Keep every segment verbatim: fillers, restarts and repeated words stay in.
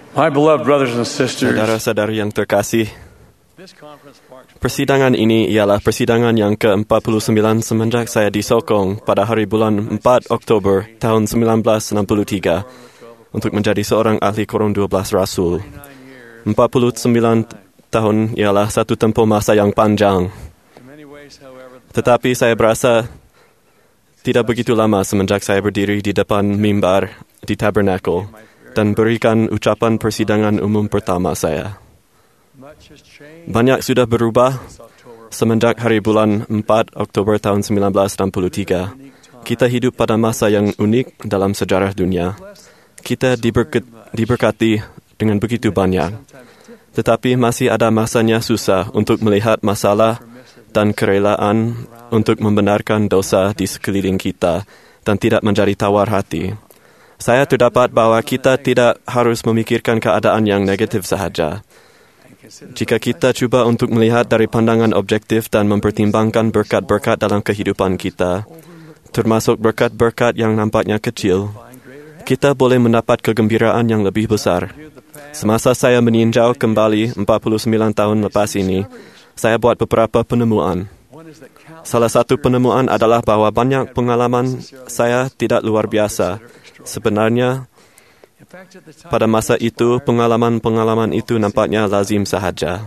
My beloved brothers and sisters, Saudara-saudari yang terkasih, persidangan ini ialah persidangan yang ke empat puluh sembilan semenjak saya disokong pada hari bulan empat Oktober tahun sembilan belas enam puluh tiga untuk menjadi seorang ahli Quran dua belas Rasul. empat puluh sembilan tahun ialah satu tempoh masa yang panjang. Tetapi saya berasa tidak begitu lama semenjak saya berdiri di depan mimbar di Tabernacle dan berikan ucapan persidangan umum pertama saya. Banyak sudah berubah semenjak hari bulan empat Oktober tahun sembilan belas enam puluh tiga. Kita hidup pada masa yang unik dalam sejarah dunia. Kita diberkat, diberkati dengan begitu banyak. Tetapi masih ada masanya susah untuk melihat masalah dan kerelaan untuk membenarkan dosa di sekeliling kita dan tidak menjadi tawar hati. Saya terdapat bahawa kita tidak harus memikirkan keadaan yang negatif sahaja. Jika kita cuba untuk melihat dari pandangan objektif dan mempertimbangkan berkat-berkat dalam kehidupan kita, termasuk berkat-berkat yang nampaknya kecil, kita boleh mendapat kegembiraan yang lebih besar. Semasa saya meninjau kembali empat puluh sembilan tahun lepas ini, saya buat beberapa penemuan. Salah satu penemuan adalah bahawa banyak pengalaman saya tidak luar biasa. Sebenarnya, pada masa itu, pengalaman-pengalaman itu nampaknya lazim sahaja.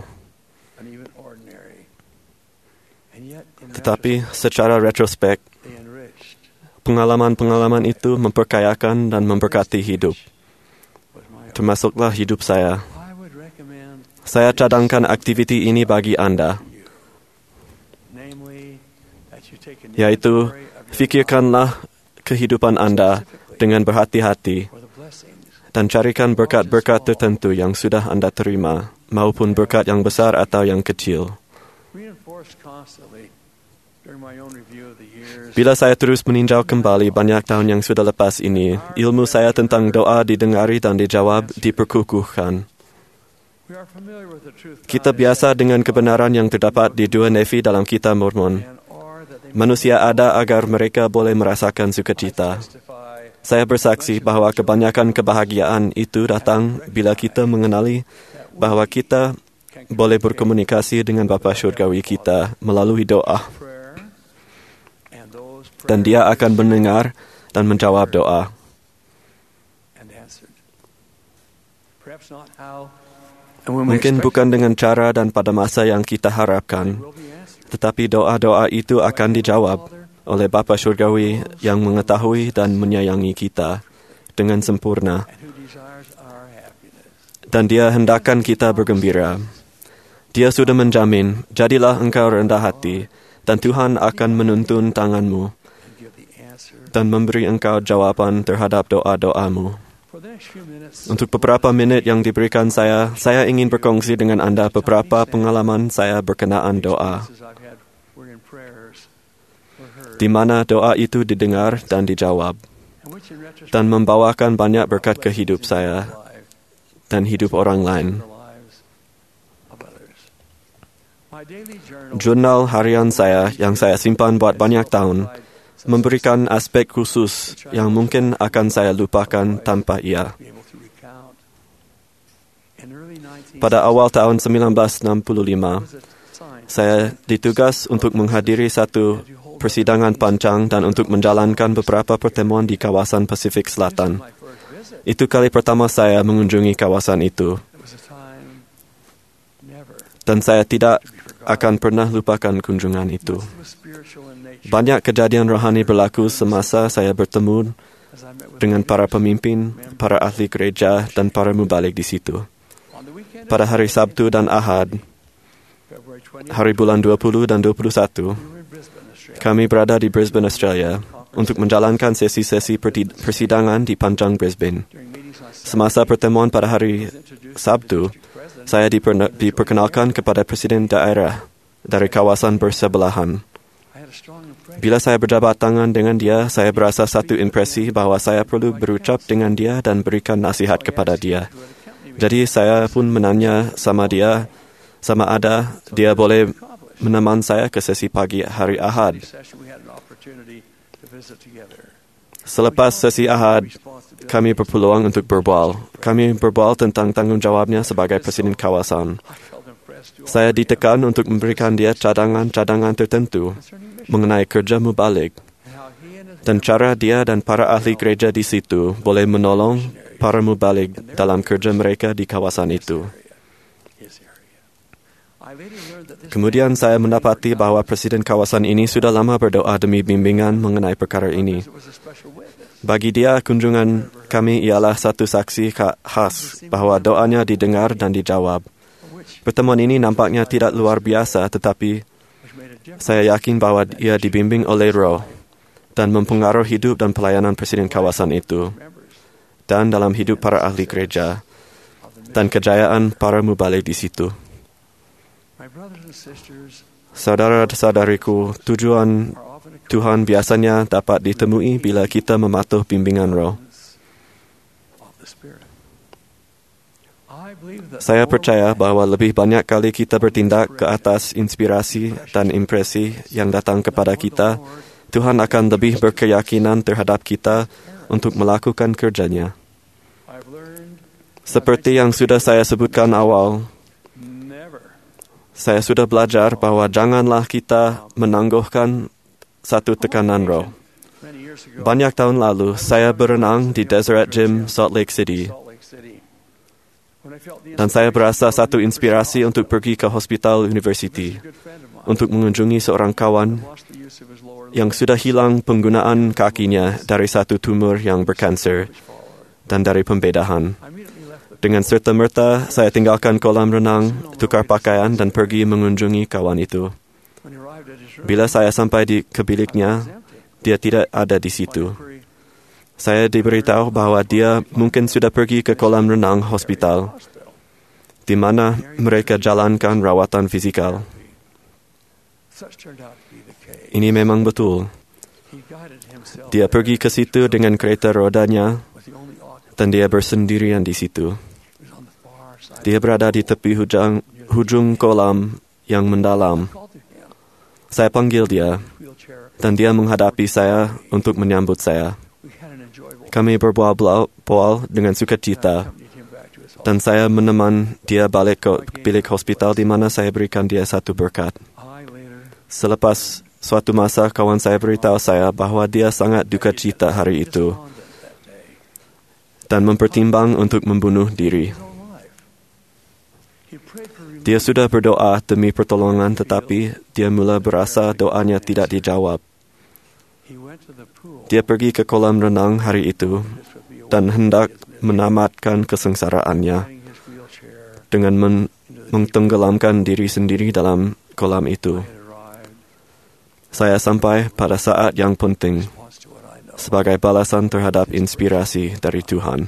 Tetapi secara retrospek, pengalaman-pengalaman itu memperkayakan dan memberkati hidup. Termasuklah hidup saya. Saya cadangkan aktiviti ini bagi anda, yaitu fikirkanlah kehidupan anda dengan berhati-hati dan carikan berkat-berkat tertentu yang sudah anda terima, maupun berkat yang besar atau yang kecil. Bila saya terus meninjau kembali banyak tahun yang sudah lepas ini, ilmu saya tentang doa didengari dan dijawab diperkukuhkan. Kita biasa dengan kebenaran yang terdapat di dua nefi dalam kitab Mormon. Manusia ada agar mereka boleh merasakan sukacita. Saya bersaksi bahawa kebanyakan kebahagiaan itu datang bila kita mengenali bahawa kita boleh berkomunikasi dengan Bapa Syurgawi kita melalui doa. Dan Dia akan mendengar dan menjawab doa. Mungkin bukan dengan cara dan pada masa yang kita harapkan, tetapi doa-doa itu akan dijawab oleh Bapa Syurgawi yang mengetahui dan menyayangi kita dengan sempurna. Dan Dia hendakkan kita bergembira. Dia sudah menjamin, jadilah engkau rendah hati, dan Tuhan akan menuntun tanganmu dan memberi engkau jawaban terhadap doa-doamu. Untuk beberapa minit yang diberikan saya, saya ingin berkongsi dengan anda beberapa pengalaman saya berkenaan doa, di mana doa itu didengar dan dijawab, dan membawakan banyak berkat ke hidup saya dan hidup orang lain. Jurnal harian saya yang saya simpan buat banyak tahun memberikan aspek khusus yang mungkin akan saya lupakan tanpa ia. Pada awal tahun sembilan belas enam puluh lima, saya ditugas untuk menghadiri satu persidangan panjang dan untuk menjalankan beberapa pertemuan di kawasan Pasifik Selatan. Itu kali pertama saya mengunjungi kawasan itu. Dan saya tidak akan pernah lupakan kunjungan itu. Banyak kejadian rohani berlaku semasa saya bertemu dengan para pemimpin, para ahli gereja dan para mubalik di situ. Pada hari Sabtu dan Ahad, hari bulan dua puluh dan dua puluh satu, kami berada di Brisbane, Australia, untuk menjalankan sesi-sesi persidangan di Panjang Brisbane. Semasa pertemuan pada hari Sabtu, saya diper- diperkenalkan kepada Presiden daerah dari kawasan bersebelahan. Bila saya berjabat tangan dengan dia, saya berasa satu impresi bahawa saya perlu berucap dengan dia dan berikan nasihat kepada dia. Jadi saya pun menanya sama dia, sama ada dia boleh menemani saya ke sesi pagi hari Ahad. Selepas sesi Ahad, kami berpeluang untuk berbual. Kami berbual tentang tanggungjawabnya sebagai Presiden kawasan. Saya ditekan untuk memberikan dia cadangan-cadangan tertentu mengenai kerja mubalik dan cara dia dan para ahli gereja di situ boleh menolong para mubalik dalam kerja mereka di kawasan itu. Kemudian saya mendapati bahawa Presiden kawasan ini sudah lama berdoa demi bimbingan mengenai perkara ini. Bagi dia, kunjungan kami ialah satu saksi khas bahawa doanya didengar dan dijawab. Pertemuan ini nampaknya tidak luar biasa, tetapi saya yakin bahawa ia dibimbing oleh Roh dan mempengaruhi hidup dan pelayanan Presiden kawasan itu dan dalam hidup para ahli gereja dan kejayaan para mubalik di situ. Saudara-saudariku, tujuan Tuhan biasanya dapat ditemui bila kita mematuh bimbingan Roh. Saya percaya bahawa lebih banyak kali kita bertindak ke atas inspirasi dan impresi yang datang kepada kita, Tuhan akan lebih berkeyakinan terhadap kita untuk melakukan kerjanya. Seperti yang sudah saya sebutkan awal, saya sudah belajar bahawa janganlah kita menangguhkan satu tekanan roh. Banyak tahun lalu, saya berenang di Deseret Gym, Salt Lake City. Dan saya berasa satu inspirasi untuk pergi ke Hospital University untuk mengunjungi seorang kawan yang sudah hilang penggunaan kakinya dari satu tumor yang berkanser dan dari pembedahan. Dengan serta-merta, saya tinggalkan kolam renang, tukar pakaian dan pergi mengunjungi kawan itu. Bila saya sampai di ke biliknya, dia tidak ada di situ. Saya diberitahu bahawa dia mungkin sudah pergi ke kolam renang hospital, di mana mereka jalankan rawatan fizikal. Ini memang betul. Dia pergi ke situ dengan kereta rodanya, dan dia bersendirian di situ. Dia berada di tepi hujung, hujung kolam yang mendalam. Saya panggil dia, dan dia menghadapi saya untuk menyambut saya. Kami berbual-bual dengan sukacita, dan saya meneman dia balik ke bilik hospital di mana saya berikan dia satu berkat. Selepas suatu masa, kawan saya beritahu saya bahawa dia sangat duka cita hari itu dan mempertimbang untuk membunuh diri. Dia sudah berdoa demi pertolongan, tetapi dia mula berasa doanya tidak dijawab. Dia pergi ke kolam renang hari itu dan hendak menamatkan kesengsaraannya dengan men- mentenggelamkan diri sendiri dalam kolam itu. Saya sampai pada saat yang penting sebagai balasan terhadap inspirasi dari Tuhan.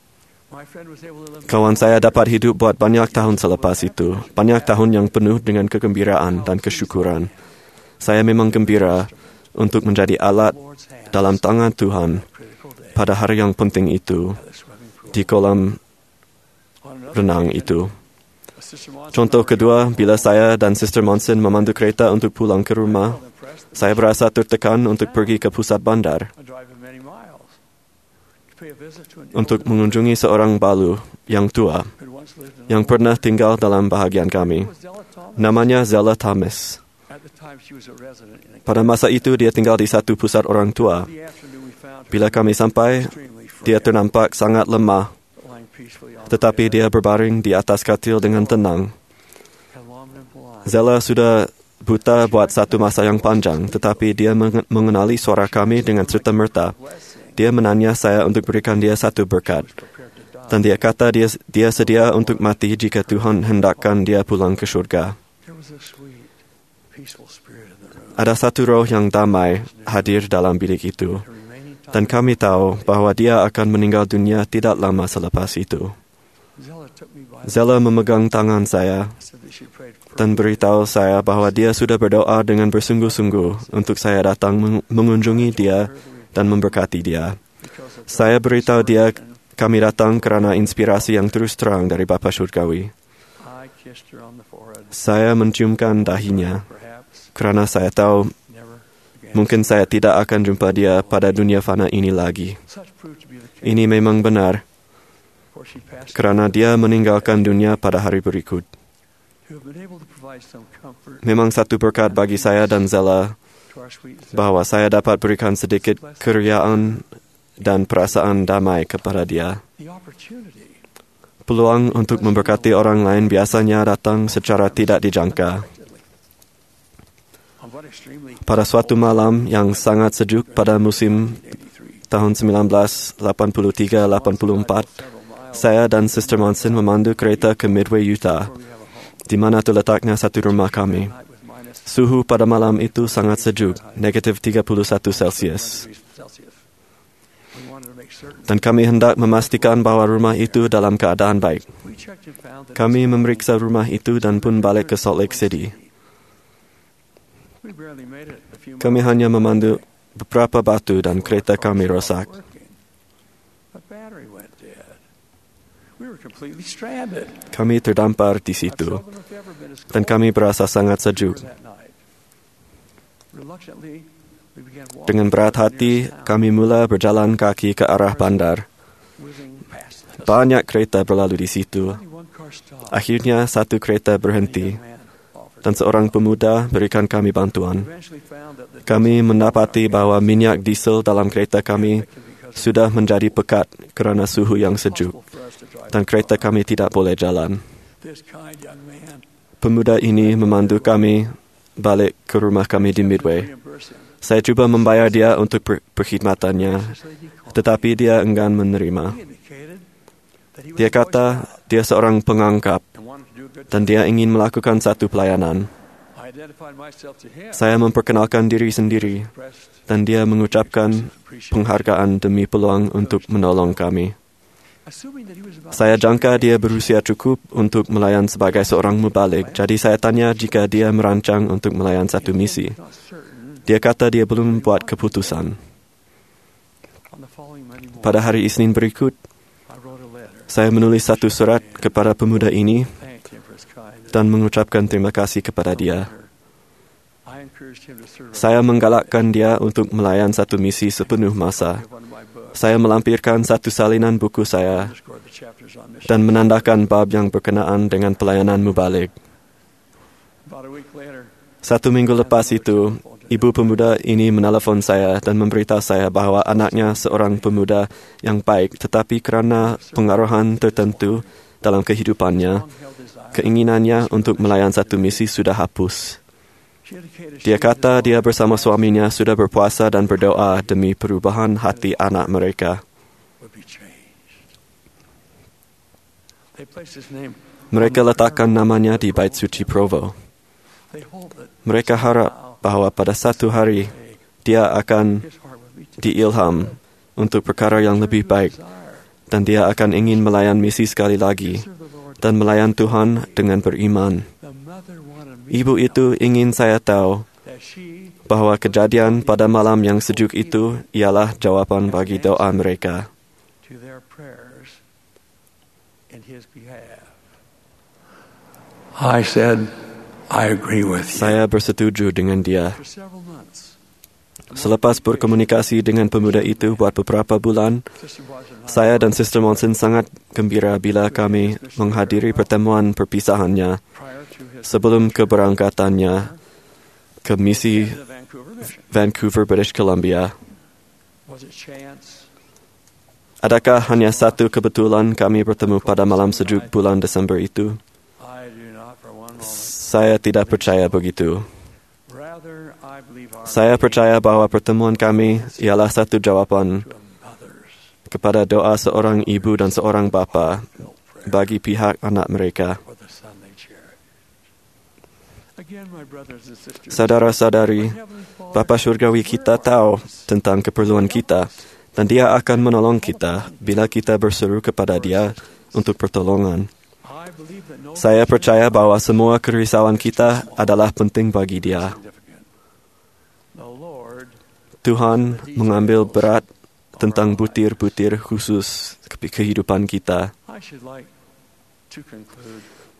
Kawan saya dapat hidup buat banyak tahun selepas itu, banyak tahun yang penuh dengan kegembiraan dan kesyukuran. Saya memang gembira untuk menjadi alat dalam tangan Tuhan pada hari yang penting itu, di kolam renang itu. Contoh kedua, bila saya dan Sister Monson memandu kereta untuk pulang ke rumah, saya berasa tertekan untuk pergi ke pusat bandar untuk mengunjungi seorang balu yang tua yang pernah tinggal dalam bahagian kami. Namanya Zella Thomas. Pada masa itu dia tinggal di satu pusat orang tua. Bila kami sampai, dia ternampak sangat lemah, tetapi dia berbaring di atas katil dengan tenang. Zella sudah buta buat satu masa yang panjang, tetapi dia mengenali suara kami dengan serta-merta. Dia menanya saya untuk berikan dia satu berkat. Dan dia kata dia, dia sedia untuk mati jika Tuhan hendakkan dia pulang ke syurga. Ada satu roh yang damai hadir dalam bilik itu. Dan kami tahu bahawa dia akan meninggal dunia tidak lama selepas itu. Zella memegang tangan saya dan beritahu saya bahawa dia sudah berdoa dengan bersungguh-sungguh untuk saya datang mengunjungi dia dan memberkati dia. Saya beritahu dia kami datang kerana inspirasi yang terus terang dari Bapa Syurgawi. Saya menciumkan dahinya kerana saya tahu Mungkin saya tidak akan jumpa dia pada dunia fana ini lagi. Such proved to be the case. Ini memang benar, For she passed kerana dia meninggalkan dunia pada hari berikut. to have been able to provide some comfort Memang satu berkat bagi saya dan Zella to our sweet Zella. bahwa saya dapat berikan sedikit keriaan dan perasaan damai kepada dia. The opportunity Peluang untuk memberkati orang lain biasanya datang secara tidak dijangka. on what extremely Pada suatu malam yang sangat sejuk pada musim eighty-three. tahun sembilan belas lapan puluh tiga lapan puluh empat, saya dan Sister Monson memandu kereta ke Midway, Utah, di mana terletaknya satu rumah kami. Night with minus Suhu pada malam itu sangat sejuk, negatif tiga puluh satu Celsius. degrees Celsius. We wanted to make certain. Dan kami hendak memastikan bahwa rumah itu dalam keadaan baik. We checked and found that Kami memeriksa rumah itu dan pun balik ke Salt Lake City. we barely made it a few Kami miles hanya away. memandu beberapa batu dan kereta kami rosak. Working. A battery went dead. We were completely stranded. Kami terdampar di I've situ seldom if ever been as dan cold kami berasa sangat as we sejuk. were that night. Reluctantly, we began walking Dengan berat toward the hati, nearest town, kami mula berjalan kaki ke arah bandar. whizzing past us. Banyak kereta berlalu di situ. Only one car stopped. Akhirnya satu kereta berhenti A young man offered dan to seorang stop. pemuda berikan kami bantuan. We eventually found that the Kami diesel mendapati car bahwa minyak diesel dalam kereta kami because of sudah menjadi pekat kerana suhu yang sejuk impossible for us to drive dan the kereta car. kami tidak boleh jalan. This kind young man Pemuda ini memandu kami balik ke rumah kami di Midway. reimbursed him. Saya cuba membayar dia untuk per- perkhidmatannya, Graciously declined. tetapi dia enggan menerima. He indicated that he was Dia a Boy kata Scout dia seorang pengangkap and wanted to do a good dan dia ingin melakukan satu pelayanan. I identified myself to him. Saya memperkenalkan diri sendiri Expressed dan dia mengucapkan appreciation. penghargaan demi peluang untuk menolong kami. Assuming that he was about Saya to jangka dia berusia cukup untuk melayan sebagai seorang mubalik, jadi saya tanya jika dia merancang untuk melayan satu misi. not certain Dia kata dia belum membuat keputusan. on the following Monday morning, Pada hari Isnin berikut, I wrote a letter, saya menulis satu surat kepada pemuda ini thanked him for his kindness. dan mengucapkan terima kasih kepada dia. I encouraged him to serve Saya menggalakkan dia untuk melayan satu misi sepenuh masa. one of my books, Saya melampirkan satu salinan buku saya underscored the chapters on mission. dan menandakan bab yang berkenaan dengan pelayanan mubalik. About a week later, Satu minggu lepas itu, ibu pemuda ini menelpon saya dan memberitahu saya bahwa anaknya seorang pemuda yang baik, tetapi kerana pengaruhan tertentu dalam kehidupannya, long-held desire. keinginannya untuk melayan satu misi sudah hapus. She indicated Dia she kata was dia bersama suaminya sudah berpuasa dan berdoa demi perubahan hati anak mereka. would be changed. They placed his name. Mereka letakkan namanya di Bait Suci Provo. They hold that Mereka harap bahwa pada satu hari dia akan his heart would be to diilham untuk perkara yang lebih baik desire dan dia akan ingin melayan misi sekali lagi to serve the Lord. dan melayan Tuhan dengan beriman. The mother wanted me Ibu to itu ingin saya tahu that she bahwa kejadian pada malam yang sejuk itu ialah jawapan bagi doa mereka. to their prayers in his behalf. I said, I agree with you. Saya bersetuju dengan dia. For several months, Selepas berkomunikasi dengan pemuda itu buat beberapa bulan, Sister Watson and I saya dan Sister Monson sangat gembira bila kami menghadiri pertemuan perpisahannya prior to his sebelum keberangkatannya ke misi the Vancouver mission. Vancouver, British Columbia. Was it chance? Adakah hanya satu kebetulan kami bertemu pada malam sejuk bulan Desember itu? I do not for one moment. Saya tidak percaya begitu. Rather, I believe our Saya meeting percaya bahwa pertemuan kami ialah satu jawaban to a mother's kepada doa seorang ibu dan seorang bapa felt prayer bagi pihak anak mereka. for the son they cherished. Again, my brothers and sisters, Saudara-saudari, Heavenly Father, Bapa Surgawi kita tahu tentang keperluan kita dan Dia akan menolong kita bila kita berseru kepada Dia untuk pertolongan. I believe that no Saya percaya bahwa semua kerisauan kita adalah penting bagi Dia. significant. The Lord Tuhan mengambil berat tentang butir-butir khusus ke- kehidupan kita. I should like to conclude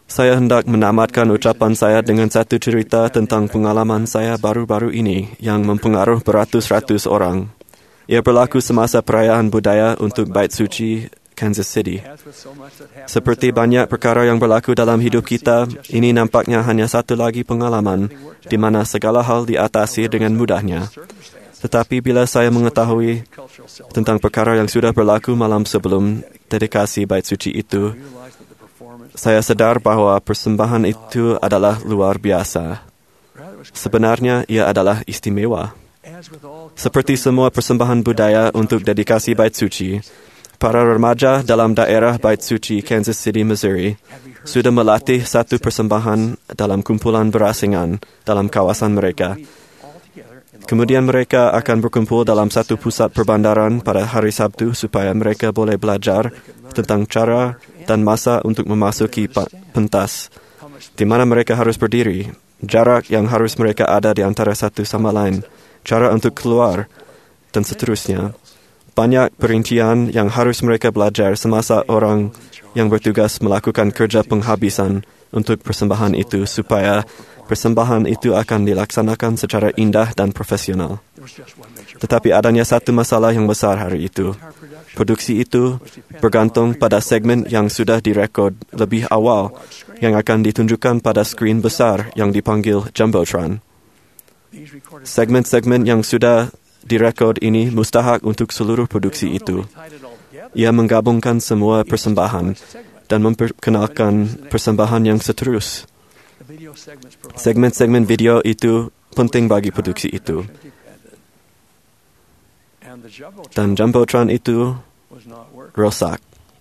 Saya hendak menamatkan ucapan saya dengan satu cerita tentang pengalaman saya baru-baru ini yang mempengaruhi beratus-ratus orang. Ia berlaku semasa perayaan budaya untuk Bait Suci, Kansas City. Seperti banyak perkara yang berlaku dalam hidup kita, ini nampaknya hanya satu lagi pengalaman di mana segala hal diatasi dengan mudahnya. Tetapi bila saya mengetahui tentang perkara yang sudah berlaku malam sebelum dedikasi Bait Suci itu, saya sadar bahawa persembahan itu adalah luar biasa. Sebenarnya ia adalah istimewa. Seperti semua persembahan budaya untuk dedikasi Bait Suci, para remaja dalam daerah Bait Suci, Kansas City, Missouri, sudah melatih satu persembahan dalam kumpulan berasingan dalam kawasan mereka. Kemudian mereka akan berkumpul dalam satu pusat perbandaran pada hari Sabtu supaya mereka boleh belajar tentang cara dan masa untuk memasuki pentas, di mana mereka harus berdiri, jarak yang harus mereka ada di antara satu sama lain, cara untuk keluar, dan seterusnya. Banyak perincian yang harus mereka belajar semasa orang yang bertugas melakukan kerja penghabisan untuk persembahan itu supaya persembahan itu akan dilaksanakan secara indah dan profesional. Tetapi adanya satu masalah yang besar hari itu. Produksi itu bergantung pada segmen yang sudah direkod lebih awal yang akan ditunjukkan pada skrin besar yang dipanggil Jumbotron. Segmen-segmen yang sudah direkod ini mustahak untuk seluruh produksi itu. Ia menggabungkan semua persembahan dan memperkenalkan persembahan yang seterus. Segmen-segmen video itu penting bagi produksi itu. Dan Jumbotron itu rosak.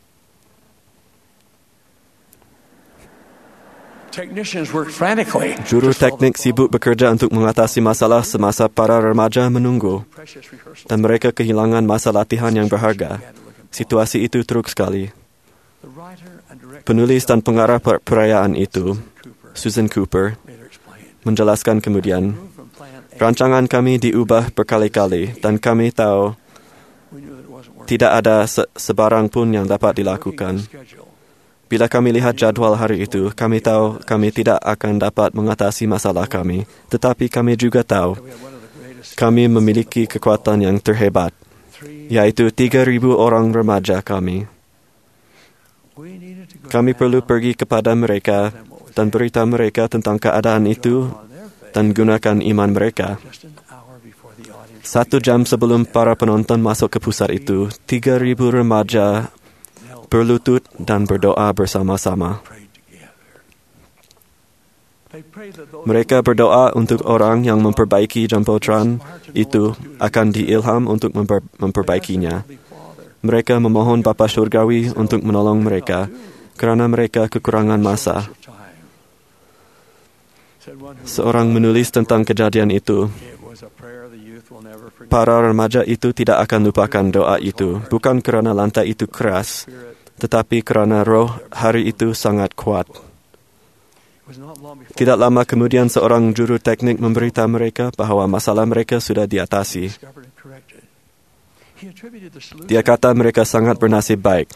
Juru teknik sibuk bekerja untuk mengatasi masalah semasa para remaja menunggu, dan mereka kehilangan masa latihan yang berharga. Situasi itu teruk sekali. Penulis dan pengarah perayaan itu, Susan Cooper, menjelaskan kemudian, rancangan kami diubah berkali-kali dan kami tahu tidak ada se- sebarang pun yang dapat dilakukan. Bila kami lihat jadual hari itu, kami tahu kami tidak akan dapat mengatasi masalah kami. Tetapi kami juga tahu kami memiliki kekuatan yang terhebat, yaitu tiga ribu orang remaja kami. Kami perlu pergi kepada mereka dan beritahu mereka tentang keadaan itu dan gunakan iman mereka. Satu jam sebelum para penonton masuk ke pusat itu, tiga ribu remaja berlutut dan berdoa bersama-sama. Mereka berdoa untuk orang yang memperbaiki Jumbotron itu akan diilham untuk memper- memperbaikinya. Mereka memohon Bapa Surgawi untuk menolong mereka kerana mereka kekurangan masa. Seorang menulis tentang kejadian itu. Para remaja itu tidak akan lupakan doa itu, bukan kerana lantai itu keras, tetapi kerana roh hari itu sangat kuat. Tidak lama kemudian seorang juru teknik memberitahu mereka bahawa masalah mereka sudah diatasi. Dia kata mereka sangat bernasib baik.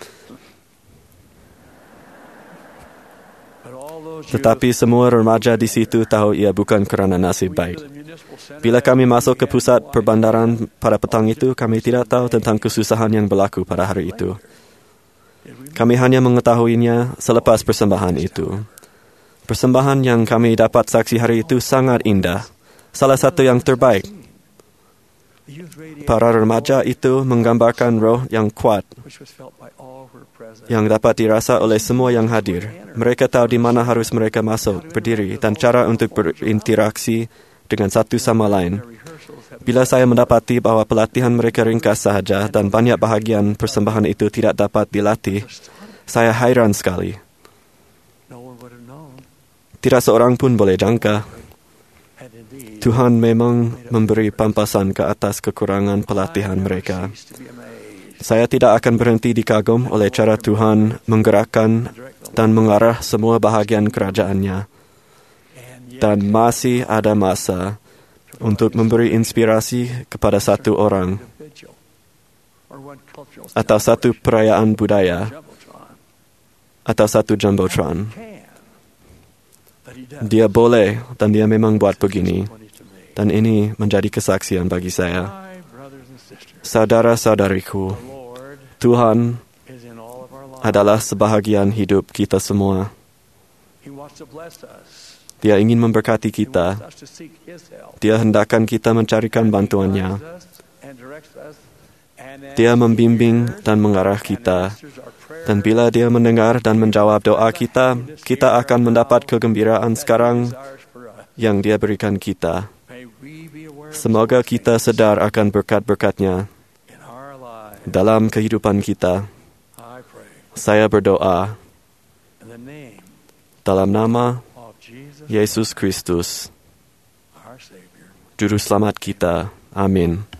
Tetapi semua remaja di situ tahu ia bukan kerana nasib baik. Bila kami masuk ke pusat perbandaran pada petang itu, kami tidak tahu tentang kesusahan yang berlaku pada hari itu. Kami hanya mengetahuinya selepas persembahan itu. Persembahan yang kami dapat saksi hari itu sangat indah. Salah satu yang terbaik. Para remaja itu menggambarkan roh yang kuat yang dapat dirasa oleh semua yang hadir. Mereka tahu di mana harus mereka masuk, berdiri, dan cara untuk berinteraksi dengan satu sama lain. Bila saya mendapati bahawa pelatihan mereka ringkas sahaja dan banyak bahagian persembahan itu tidak dapat dilatih, saya hairan sekali. Tidak seorang pun boleh jangka. Tuhan memang memberi pampasan ke atas kekurangan pelatihan mereka. Saya tidak akan berhenti dikagum oleh cara Tuhan menggerakkan dan mengarah semua bahagian kerajaannya. Dan masih ada masa untuk memberi inspirasi kepada satu orang atau satu perayaan budaya atau satu Jumbotron Dia boleh dan dia memang buat begini. Dan ini menjadi kesaksian bagi saya. Saudara-saudariku, Tuhan adalah sebahagian hidup kita semua. Dia ingin memberkati kita. Dia hendakkan kita mencarikan bantuannya. Dia membimbing dan mengarah kita. Dan bila dia mendengar dan menjawab doa kita, kita akan mendapat kegembiraan sekarang yang dia berikan kita. Semoga kita sadar akan berkat-berkatnya dalam kehidupan kita. Saya berdoa dalam nama Yesus Kristus, Juru Selamat kita. Amin.